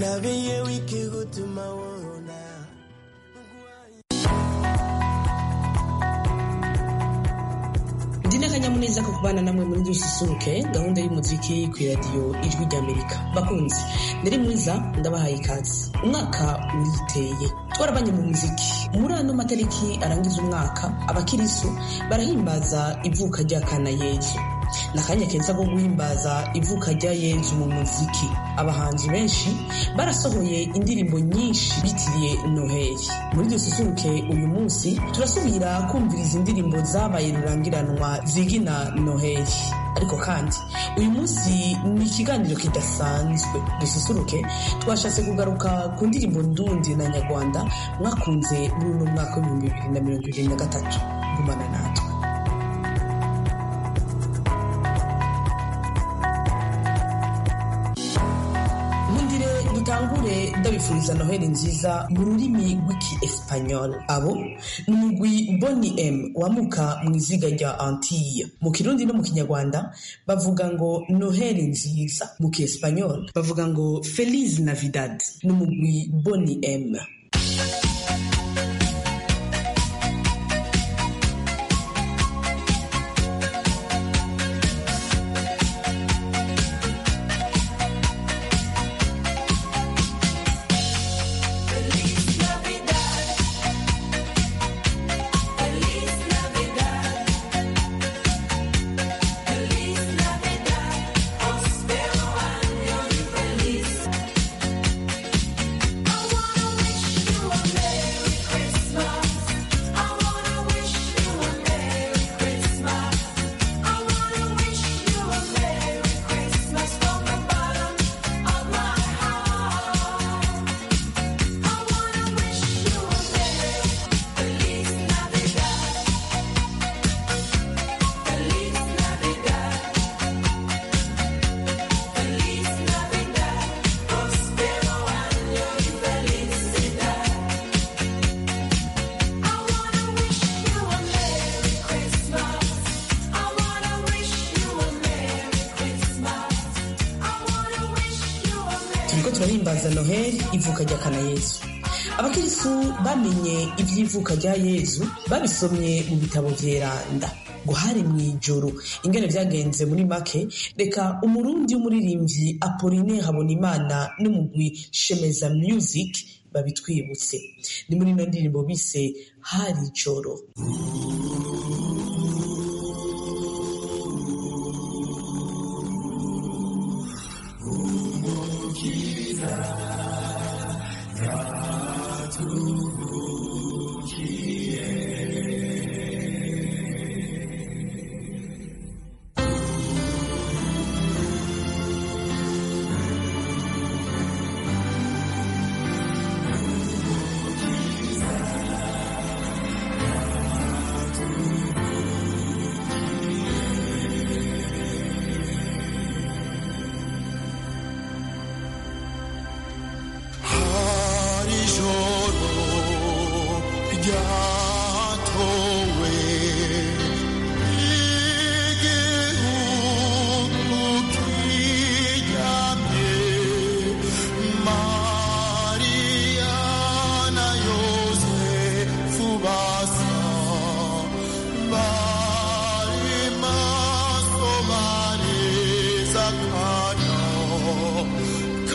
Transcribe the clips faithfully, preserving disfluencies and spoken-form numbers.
nabiye wiki gutuma wona Dina kanyamuneza ko kubana namwe muri dususuruke gahunda y'umuziki ku radio Ijwi ry'Amerika. Bakunzi, ndari mwiza ndabahaye ikaze. Umwaka uriteye. Twarabanye mu muziki. Muri ano matariki arangiza umwaka, abakirisu barahimbaza ivuka rya Kana Yezu. Nakanya keza ko guhimbaza ivuka rya Yezu mu muziki. Abahanzi benshi barasohoye indirimbo nyinshi bitiriye Noheli. Muri dususuruke uyu munsi turasubira kumviriza indirimbo zabaye rurangiranwa zigina Noheli. Ariko kandi uyu munsi ni ikiganiro kidasanzwe. Dususuruke twashatse kugaruka ku ndirimbo ndundi na nyarwanda mwakunze muri uno mwaka w'ibihumbi bibiri na mirongo ibiri na gatatu. Gumana natwe. Dutangure ndabifuriza Noheli nziza mu rurimi rw'iki Espanyol. Abo ni umugwi Bonnie M wamuka mu iziga rya Antille. Mu Kirundi no mu Kinyarwanda bavuga ngo Noheli nziza. Mu ki Espanyol bavuga ngo Feliz Navidad. Ni umugwi Bonnie M. Turahimbaza Noheli, ivuka rya Kana Yezu. Abakirisu bamenye ivy'ivuka rya Yezu babisomye mu bitabo vyeranda. Guhari mwijoro ingene vyagenze muri make, reka umurundi w'umuririmbyi Apolline Habonimana n'umugwi Shemeza Music babitwibutse. Ni muri ino ndirimbo bise Hari Joro.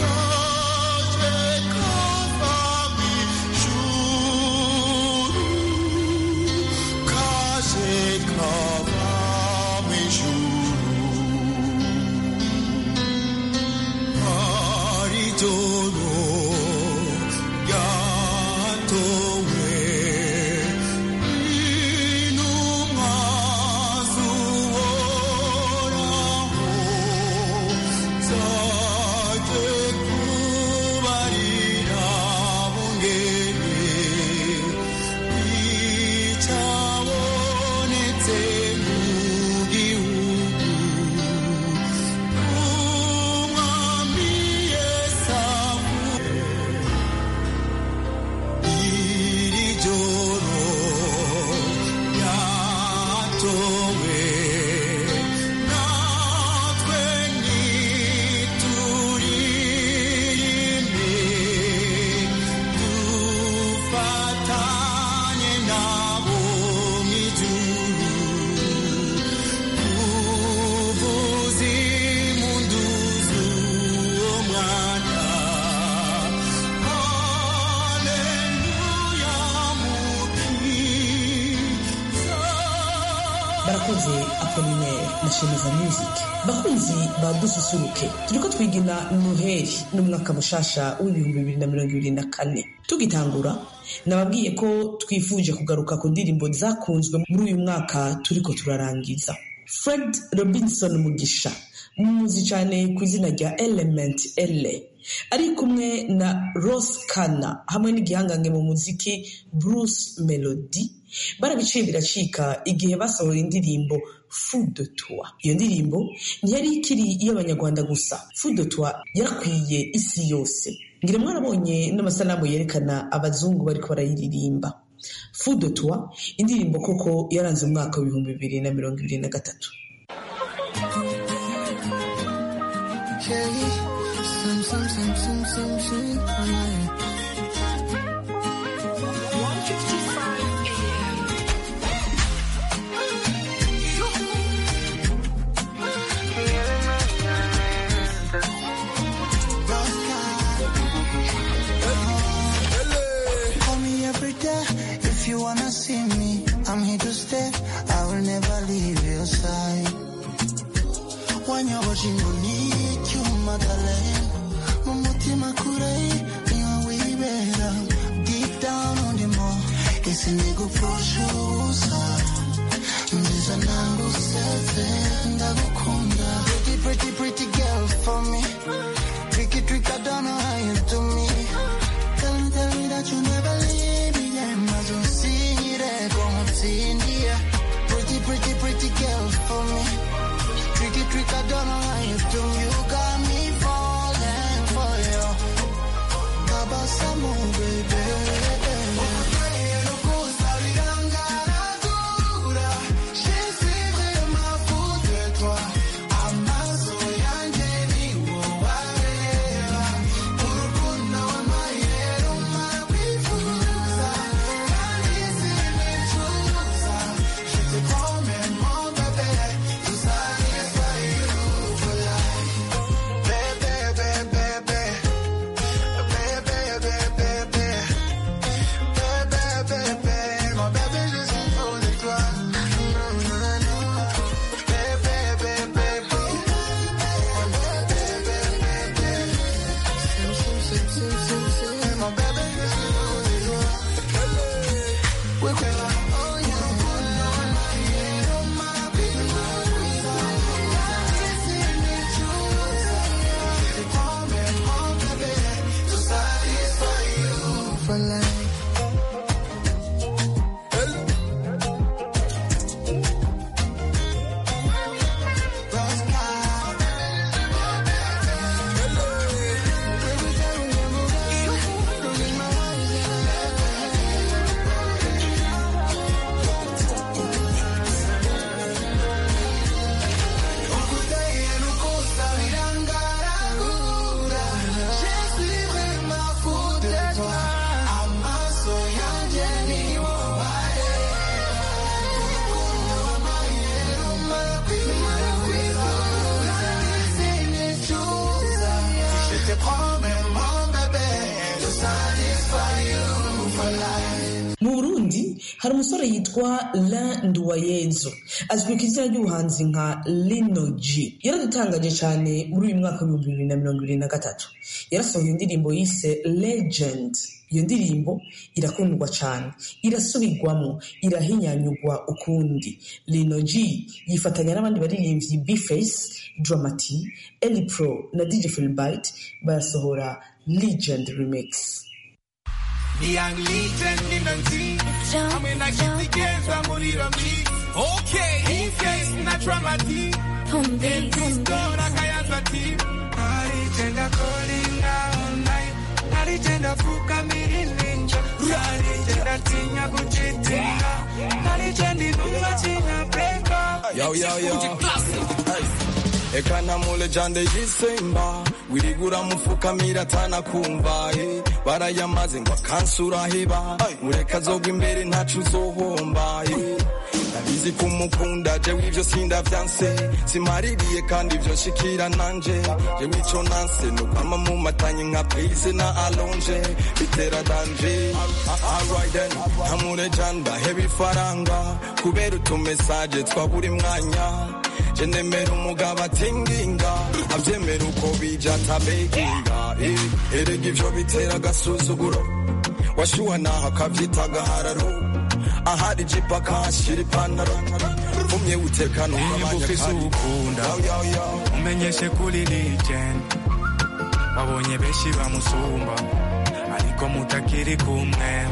Kaje kavami juru irakoze Apollinaire na Shemeza Music. Bakunzi badususuruke, turiko twigina Noheli n'umwaka mushasha w'ibihumbi bibiri na mirongo ibiri na kane. Tugitangura nababwiye ko twifuje kugaruka ku ndirimbo zakunzwe muri uyu mwaka turiko turarangiza. Fred Robinson Mugisha, umuzi cyane ku izina rya Element L, ari kumwe na Ross Kana hamwe n'igihangange mu muziki Bruce Melody, barabiciye biracika igihe basohora indirimbo Fou de Toi. Iyo ndirimbo ntiyari ikiri iy'abanyarwanda gusa, Fou de Toi yarakwiye isi yose. Ngira mwarabonye n'amasanamu yerekana abazungu bariko barayiririmba. Fou de Toi, indirimbo koko yaranze umwaka w'ibihumbi bibiri na mirongo ibiri na gatatu. Some, some, some, some, some, some, some, one fifty-five a.m. Call me every day if you wanna see me. I'm here to stay. I will never leave your side. When you're watching me, you Magdalene. Mumutima kurei, niwa wibera. Deep down on the mall, isi nigu proshusa. Mbiza nangu sete, ndagukunda. Pretty, pretty, pretty girl for me. Tricky, trick, I don't know how you do me. Tell me, tell me that you never leave me. Yeah, mazo sire, como tindia. Pretty, pretty, pretty girl for me. Tricky, trick, I don't know how you do. You got me falling for you. Kabasamo, baby. hari umusore yitwa Alain Nduwayezu azwi ku izina ry'ubuhanzi nka Lino G. Yaradutangaje cyane muri uyu mwaka w'ibihumbi bibiri na mirongo ibiri na gatatu. Yarasohoye indirimbo yise Legend. Iyo ndirimbo irakundwa cyane, irasubirwamo, irahinyanyugwa ukundi. Lino G yifatanya n'abandi baririmbyi B-Face, Dramati, Eli Pro na D J Philbite basohora Legend Remix. The young legend in the team. I'm in a get together, money on me. Okay, he says natural mati. In this door, I can't have a team. Legend calling all night. Legend fuka miri ninja. Legend tinya kuchitinga. Legend inunga china peka. Yo yo yo. Ekana mule jande yisemba wirigura mufuka miratana kumva eh barayamaze ngo kansura heba mureka zoga imbere ntacu zohomba eh nabizi kumukunda jewe ivyo sindavyanse simaririye kandi ivyo nshikira nanje jewe ico nanse nukwama mu matanye nka prise na alonje bitera danje. Alright then ntamure janda heavy faranga kubera utumesaje twa buri mwanya je nemera umugabo atinginga avyemera uko bija atabeginga erega ivyo bitera agasuzuguro washuha naho akavyita gahararo ahari jipa kashira ipantaro umye utekano ukunda umenyeshe kuri legend wabonye beshi bamusumba ariko mutakiri kumwe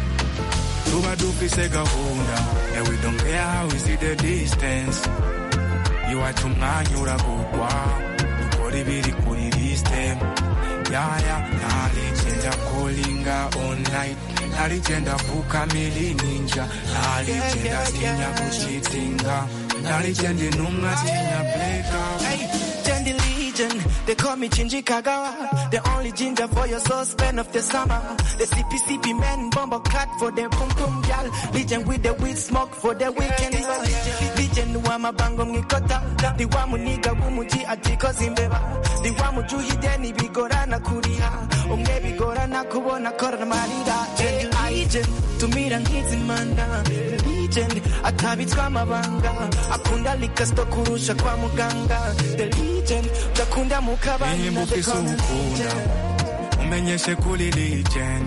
tuba dufise gahunda and we don't care how we see the distance iwacu umwanya uragurwa dukora ibiri kuri liste yaya naligenda callinga all night naligenda vuka mili ninja naligenda tinya kuchitinga naligenda inumwa tinya blackout. Hey, Jendi Legion, they call me Chinji Kagawa, the only ginger for your suspend of the summer. The C P C P men bomber cut for the pum pum gal. Legion with the weed smoke for the weekend. Legion wama bango mnikota, the wamu niga wumuji atiko zimbeba, the wamu juhi deni bigorana kuria, umge bigorana kubona korna marida. Jendi Legion, tumira ngizi manda, Legion atabitswa mabanga, akunda likasto kurusha kwa muganga. The Legion, takunda mukabani na the ukunda umenyeshe kuri legend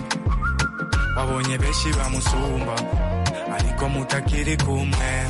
wabonye beshi bamusumba ariko mutakiri kumwe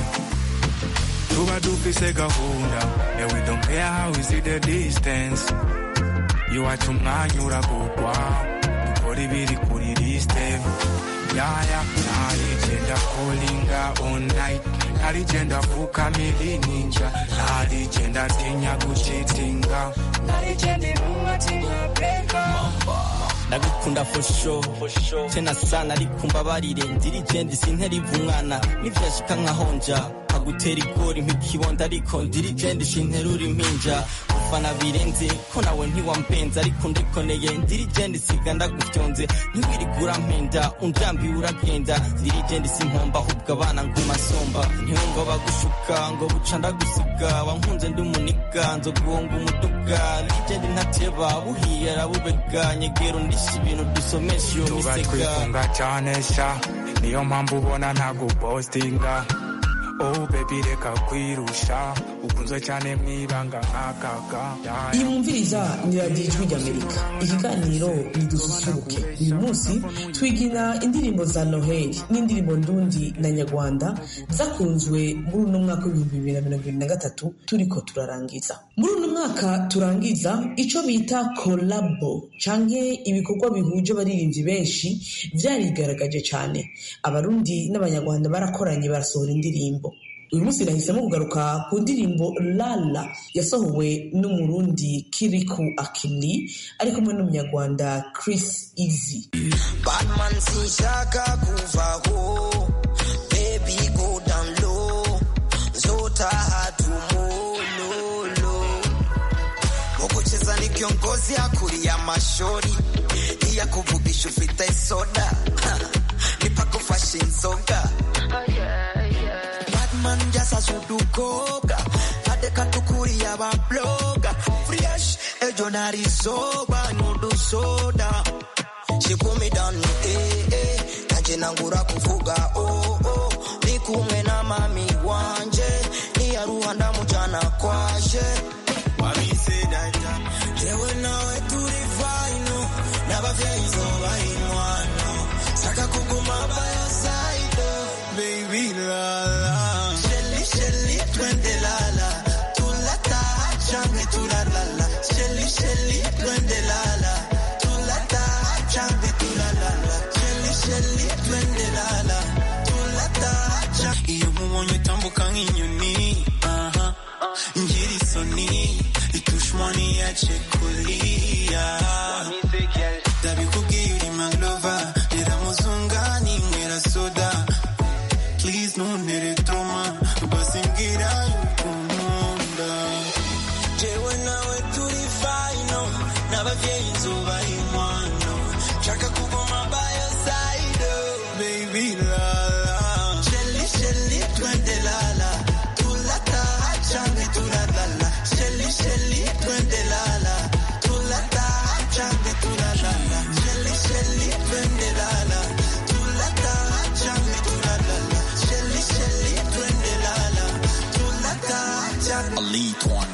tuba dufise gahunda and we don't care how we see the distance iwacu umwanya uragurwa dukora ibiri kuri liste yaya naligenda callinga all night naligenda vuka mili ninja naligenda tinya kuchitinga naligenda inumwa tinya blackout. Ndagukunda for sure tena sana ariko mbabarire ndirigendi sintera umwana nivyashika nkahonja agutera igori nk'ikibonda ariko ndirigendi sinterura impinja ufana birenze ko nawe ntiwampenza ariko ndikoneye ndirigendi siga ndagufyonze ntiwirigura mpenda unjambi uragenda ndirigendi simpomba ahubwo abana ngumasomba ntiyumva bagushuka ngo buca ndagusiga wankunze ndumunika nzo guhonga umuduga ndirigendi ntateba buhiye arabubega nyegero ndisha ibintu dusomesha iyo miseka twifunga cyane sha niyo mpamvu ubona ntagupostinga. Oh baby reka kwirusha ukunzwe cyane mwibanga nkakaga. Iyi mwumviriza ni radiyo ijwi ry'Amerika, ikiganiro nidususuruke. Uyu munsi twigina indirimbo za Noheli n'indirimbo ndundi na nyarwanda zakunzwe muri uno mwaka w'ibihumbi bibiri na mirongo ibiri na gatatu turiko turarangiza. Muri uno mwaka turangiza ico bita kolabo canke ibikorwa bihuje abaririmbyi benshi vyarigaragaje cyane. Abarundi n'abanyarwanda barakoranye barasohora indirimbo. Uyu munsi nahisemo kugaruka ku ndirimbo Lala yasohowe n'umurundi Kiriku Akili ari kumwe n'umunyarwanda Chris Easy. Batman sinshaka kuvaho, baby go down low, zota hatumololo. Mukucheza ni kiongozi akulia mashori, iya kuvugisha ufite soda, nipako fashion soga. Manjasa sudukoga adeka tukuri ya ba bloga fresh ejonari soba nudu soda she put me down eh eh kaje nangura kuvuga oh oh ni kumwe na mami wanje ni ya Rwanda mujana kwashe wami say that jewe nawe turi fine naba vyezo bainwano saka kuguma by your side baby la twende lala tulata change tulalala sheli sheli twende lala tulata change tulalala sheli sheli twende lala tulata change elite one.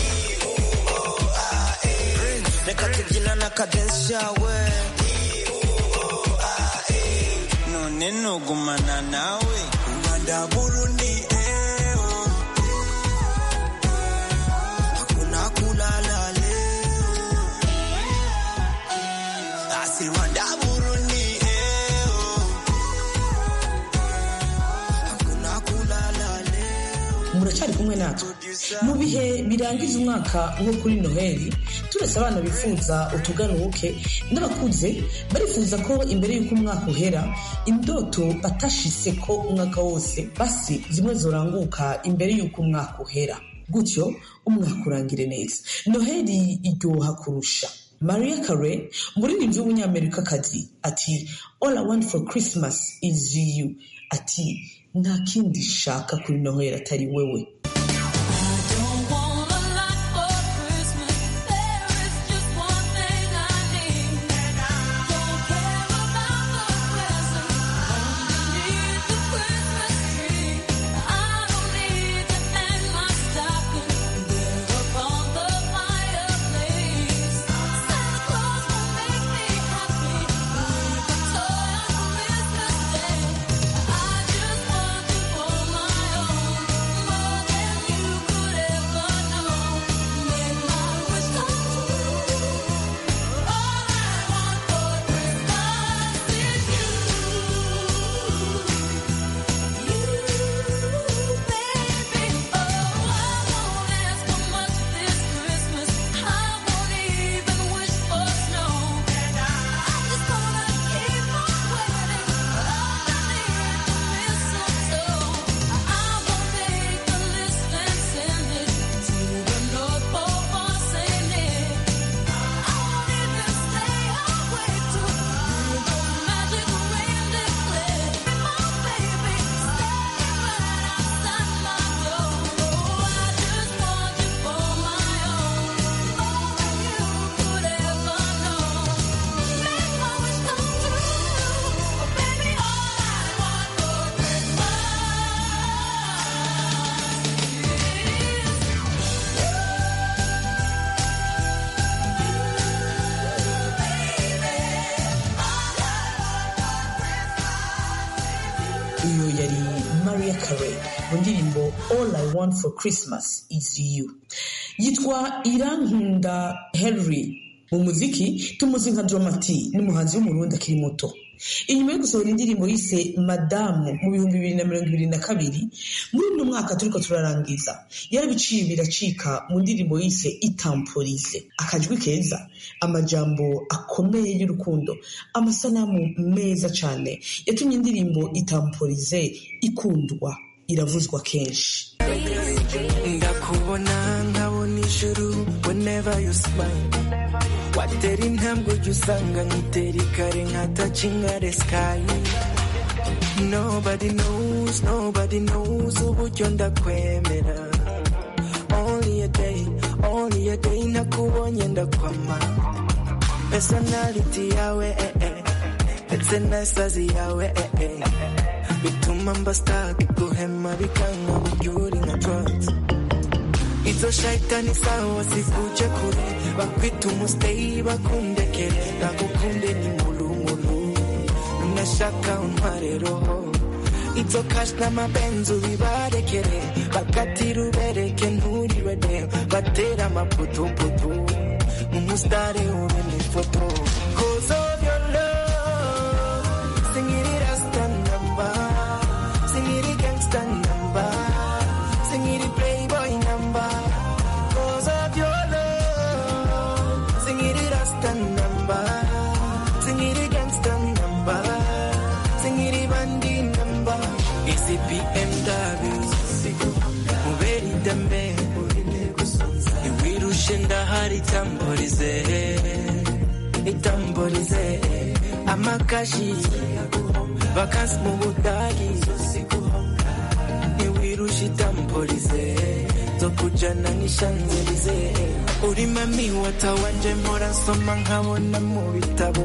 Reka tubyina na cadence yawe none nugumana nawe Rwanda Burundi eo hakuna kulala leo asi Rwanda Burundi eo hakuna kulala leo. Muracyari kumwe natwe mu bihe birangiza umwaka nko kuri Noheli, turetse abana bifuza utugaruke n'abakuze barifuza ko imbere y'uko umwaka uhera indoto batashise ko umwaka wose basi zimwe zoranguka imbere y'uko umwaka uhera, gutyo umwaka urangire neza. Noheli iryoha kurusha. Mariah Carey, umuririmbyi w'umunyamerikakazi, ati all I want for Christmas is you. Ati nta kindi shaka kuri Noheli atari wewe. Iyo yari Mariah Carey mu ndirimbo All I Want for Christmas is You. Yitwa Irankunda Henry. Mu muziki tumuzi nka Dramati, n'umuhanzi w'umurundi akiri muto. Inyuma yo gusohora indirimbo yise Madamu mu bihumbi bibiri na mirongo ibiri na kabiri, muri uno mwaka turiko turarangiza yarabiciye biracika mu ndirimbo yise Itamporize. Akajwi keza, amajambo akomeye y'urukundo, amasanamu meza cyane yatumye indirimbo Itamporize ikundwa, iravuzwa kenshi. Ndakubona nkabona ijuru whenever you smile, watera intambwe ujya usanga nkitera ikare nka touching the sky. Nobody knows, nobody knows uburyo ndakwemera. Only a day, only a day nakubonye ndakwama. Personality yawe eh eh, it's a nice yawe eh eh, bituma mba stuck guhema bikanga mubyuri nka drugs. Izo shaitani sawa sikuje kure, bakwita umustay bakundekere, ndagukunde ni mulumulu, unashaka untware roho. Izo cash na mabenzo bibarekere, bakatira ubereke nturiwede, batera amaputuputu, umustare ube ni foto. Cause of your love, sing it rasta number, sing it gangsta number, sing it playboy number. Cause of your love, sing it rasta number, sing it gangsta number, sing it bandi number. Easy B M W, uberi dambe, iwirushe ndahari Itamporize, Itamporize, amakashi, vakansi mu Budagi, iwirushe Itamporize, zokujana nishanzelize. Uri mami watawanje mpora nsoma nkabona mu bitabo,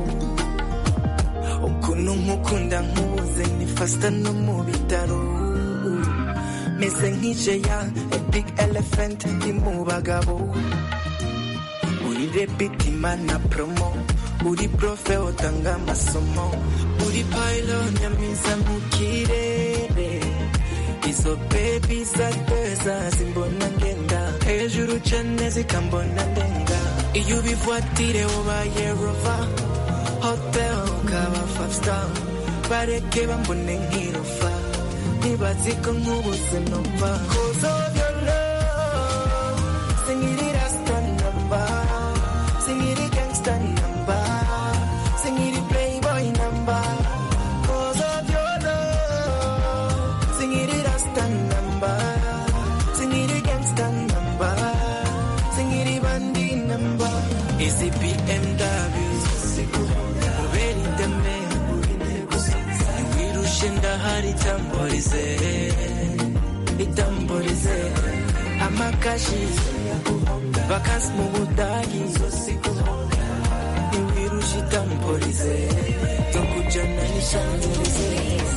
ukuntu nkukunda nkubuze ni fasta no mu bitaro. meze nk'ijeya a big elephant ndi mu bagabo uri repiti mana promo uri profe utanga amasomo uri pylon nyamiza mu kirere izo baby zateza zimbona ngenda hejuru cyane zikambona ndenga iyo bivuatire ubaye rover hotel kaba five star bareke bambone nk'irofa nibaziko nk'ubuze numva cause of your love sing it rasta number sing it gangsta number sing it playboy number cause of your love sing it rasta number sing it gangsta number sing it bandi number is it B M W uberi ndeme Shinda hari tamborize itamborize amakashi vacances mu budagi iwirushi tamborize tokujana nishanjorize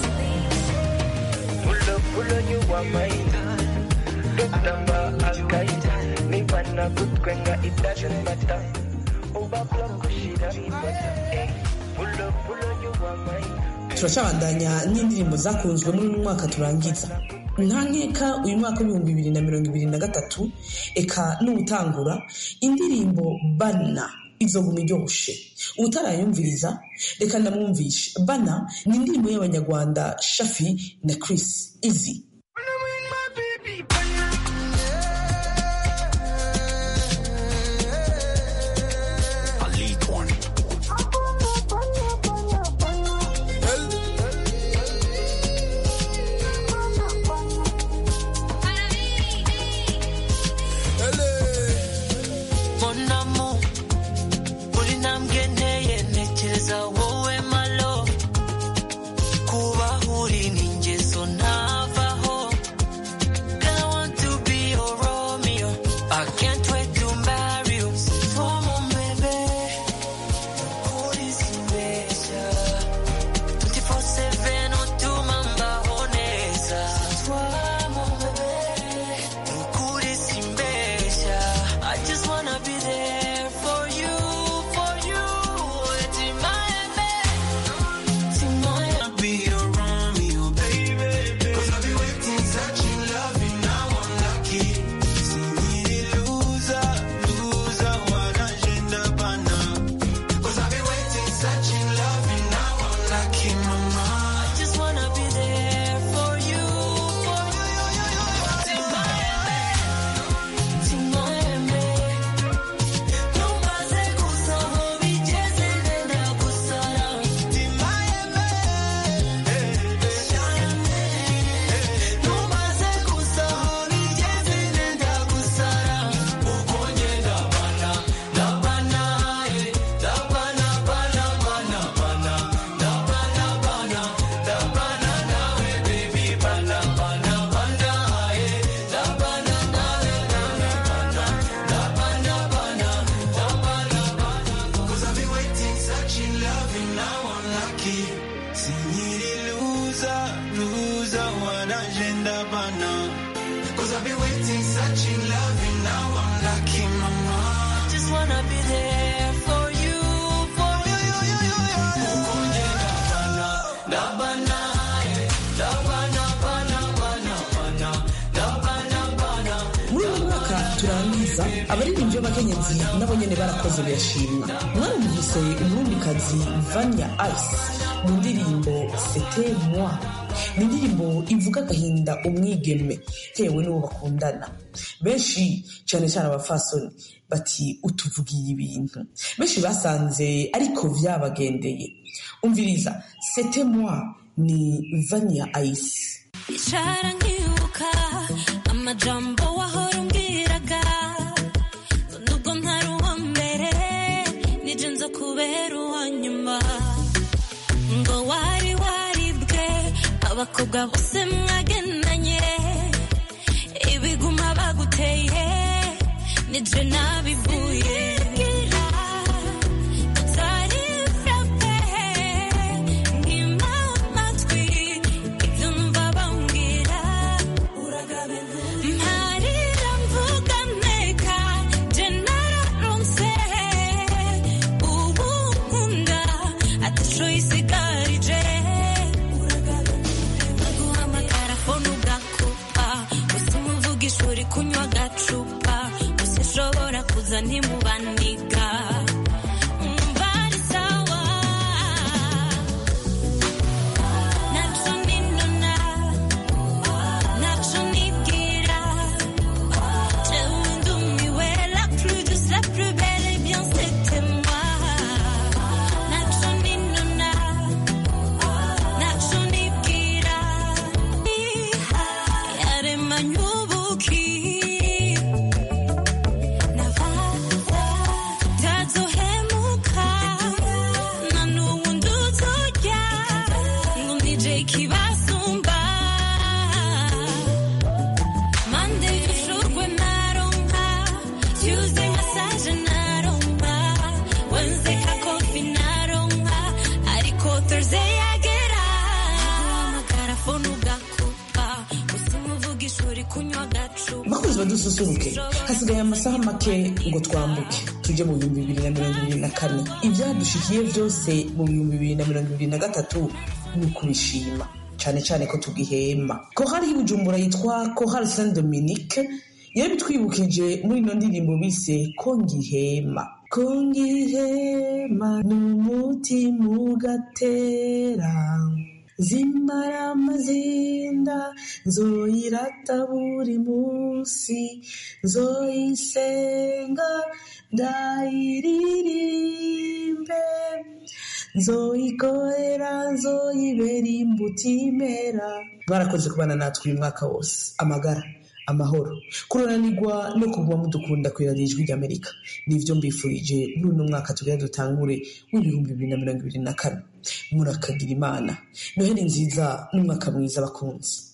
pulo pulo you are mine dotamba alkaida nibana kutwenga it doesn't matter uba block shida ribata pulo pulo you are mine. turacabandanya n'indirimbo zakunzwe muri uyu mwaka turangiza nta nkeka uyu mwaka w'ibihumbi bibiri na mirongo ibiri na gatatu eka n'ubutangura indirimbo Bana izoguma iryoshe utarayumviriza reka ndamwumvishe. Bana ni indirimbo y'abanyarwanda Shafi na Chris Easy. abaririmbyi b'abakenyezi nabo nyene barakoze birashimwa. Mwarumvise umurundikazi Vanya Ice mu ndirimbo C'était moi. Ni indirimbo ivuga agahinda umwigeme tewe n'uwo bakundana. Benshi cyane cyane abafasoni bati utuvugiye ibintu. Benshi basanze ariko vyabagendeye. Umviriza C'était moi ni Vanya Ice. Ishara nkibuka amajambo wahora umbwiraga nubwo ntari uwa mbere nije nza kubera uwa nyuma ngo wari waribwe abakobwa bose mwagendanye ibiguma baguteye nije nabivuye Uraga badususuruke hasigaye amasaha make ngo twambuke tuje mu bihumbi bibiri na mirongo ibiri na kane. Ivyadushikiye vyose mu bihumbi bibiri na mirongo ibiri na gatatu ni ukubishima, cane cane ko tugihema. Korali y'Ibujumbura yitwa Korali Saint Dominique yabitwibukije muri ino ndirimbo bise ko ngihema. Ko ngihema n'umutima ugatera, zimara amazinda nzoyirata buri munsi, nzoyisenga ndayiririmbe, nzoyikorera nzoyibera imbuto imera. Barakoze kubana natwe uyu mwaka wose, amagara amahoro kuronanirwa no kuguma mudukunda kwiradiyo Ijwi ry'Amerika nivyo mbifurije muri uno mwaka tugira dutangure w'ibihumbi bibiri na mirongo ibiri na kane. Murakagira Imana, Noheli nziza n'umwaka mwiza bakunzi.